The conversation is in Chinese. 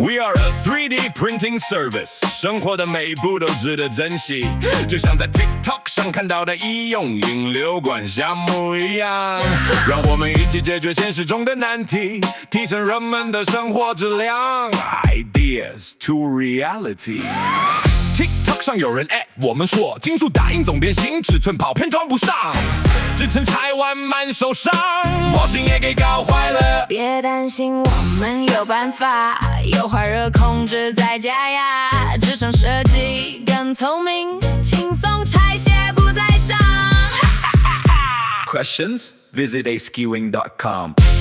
We are a 3D printing service， 生活的每一步都值得珍惜，就像在 TikTok 上看到的医用引流管项目一样，让我们一起解决现实中的难题，提升人们的生活质量。Ideas to reality。TikTok 上有人我们说金属打印总变形，尺寸跑偏装不上，制成拆完满手伤，模型也给搞坏了。 别担心，我们有办法，优化热控制再加压，制成设计更聪明，轻松拆卸不再伤。 Questions? Visit askewing.com